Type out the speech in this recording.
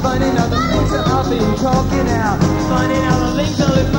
finding out the things that I've been talking out, finding out the things I look